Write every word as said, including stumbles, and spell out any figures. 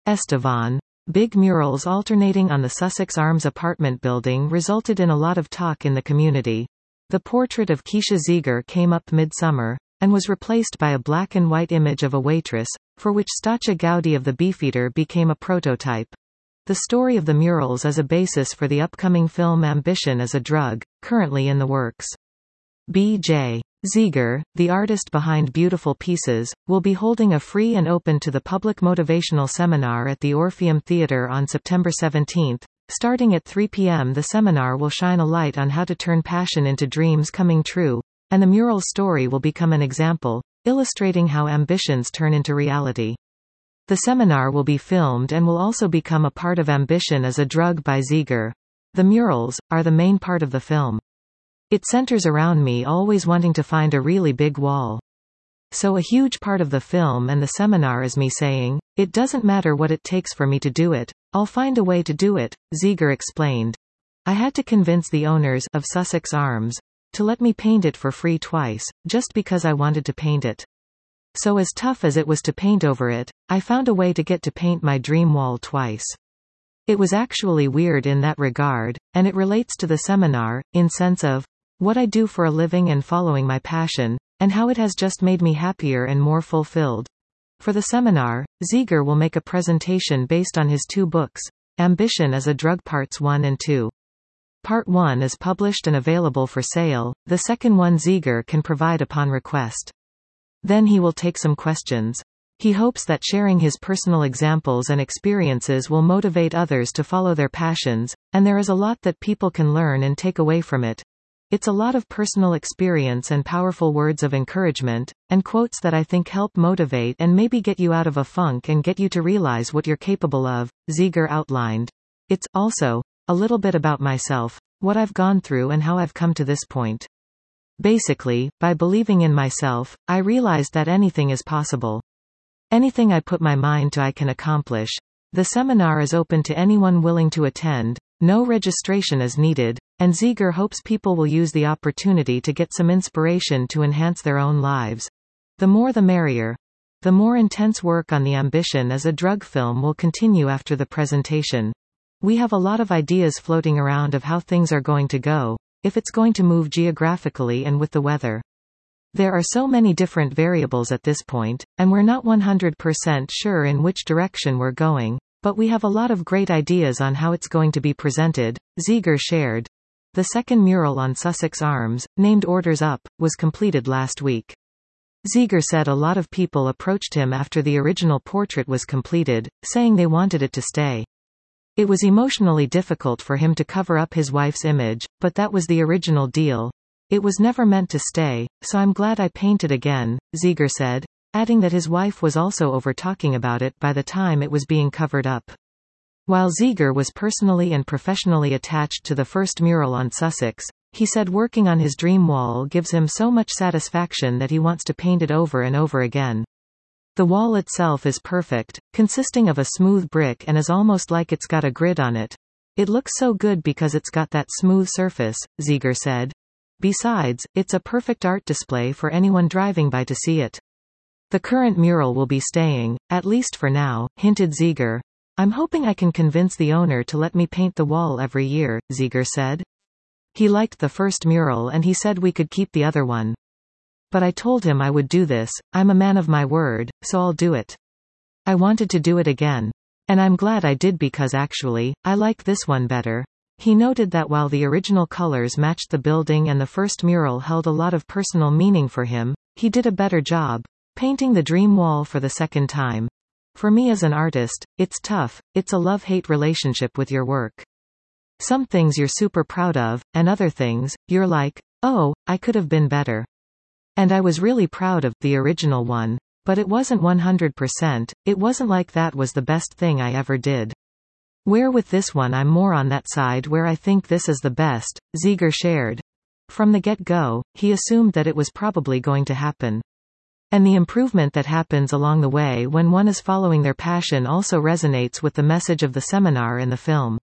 Estevan. Big murals alternating on the Sussex Arms apartment building resulted in a lot of talk in the community. The portrait of Keisha Ziegler came up mid-summer, and was replaced by a black and white image of a waitress, for which Stacha Gaudi of the Beefeater became a prototype. The story of the murals is a basis for the upcoming film Ambition is a Drug, currently in the works. B J Ziegler, the artist behind Beautiful Pieces, will be holding a free and open to the public motivational seminar at the Orpheum Theatre on September seventeenth. Starting at three p m The seminar will shine a light on how to turn passion into dreams coming true, and the mural's story will become an example, illustrating how ambitions turn into reality. The seminar will be filmed and will also become a part of Ambition is a Drug by Ziegler. The murals are the main part of the film. It centers around me always wanting to find a really big wall. So a huge part of the film and the seminar is me saying, it doesn't matter what it takes for me to do it, I'll find a way to do it, Ziegler explained. I had to convince the owners of Sussex Arms to let me paint it for free twice, just because I wanted to paint it. So as tough as it was to paint over it, I found a way to get to paint my dream wall twice. It was actually weird in that regard, and it relates to the seminar, in sense of what I do for a living and following my passion, and how it has just made me happier and more fulfilled. For the seminar, Ziegler will make a presentation based on his two books, Ambition is a Drug Parts one and two. Part one is published and available for sale, the second one Ziegler can provide upon request. Then he will take some questions. He hopes that sharing his personal examples and experiences will motivate others to follow their passions, and there is a lot that people can learn and take away from it. It's a lot of personal experience and powerful words of encouragement, and quotes that I think help motivate and maybe get you out of a funk and get you to realize what you're capable of, Ziegler outlined. It's, also, a little bit about myself, what I've gone through and how I've come to this point. Basically, by believing in myself, I realized that anything is possible. Anything I put my mind to I can accomplish. The seminar is open to anyone willing to attend, no registration is needed, and Ziegler hopes people will use the opportunity to get some inspiration to enhance their own lives. The more the merrier. The more intense work on the Ambition is a Drug film will continue after the presentation. We have a lot of ideas floating around of how things are going to go, if it's going to move geographically and with the weather. There are so many different variables at this point, and we're not one hundred percent sure in which direction we're going, but we have a lot of great ideas on how it's going to be presented, Ziegler shared. The second mural on Sussex Arms, named Orders Up, was completed last week. Ziegler said a lot of people approached him after the original portrait was completed, saying they wanted it to stay. It was emotionally difficult for him to cover up his wife's image, but that was the original deal. It was never meant to stay, so I'm glad I painted again, Ziegler said, adding that his wife was also over talking about it by the time it was being covered up. While Ziegler was personally and professionally attached to the first mural on Sussex, he said working on his dream wall gives him so much satisfaction that he wants to paint it over and over again. The wall itself is perfect, consisting of a smooth brick and is almost like it's got a grid on it. It looks so good because it's got that smooth surface, Ziegler said. Besides, it's a perfect art display for anyone driving by to see it. The current mural will be staying, at least for now, hinted Ziegler. I'm hoping I can convince the owner to let me paint the wall every year, Ziegler said. He liked the first mural and he said we could keep the other one. But I told him I would do this, I'm a man of my word, so I'll do it. I wanted to do it again. And I'm glad I did because actually, I like this one better. He noted that while the original colors matched the building and the first mural held a lot of personal meaning for him, he did a better job painting the dream wall for the second time. For me as an artist, it's tough, it's a love-hate relationship with your work. Some things you're super proud of, and other things, you're like, oh, I could have been better. And I was really proud of the original one, but it wasn't one hundred percent, it wasn't like that was the best thing I ever did. Where with this one I'm more on that side where I think this is the best, Ziegler shared. From the get-go, he assumed that it was probably going to happen. And the improvement that happens along the way when one is following their passion also resonates with the message of the seminar in the film.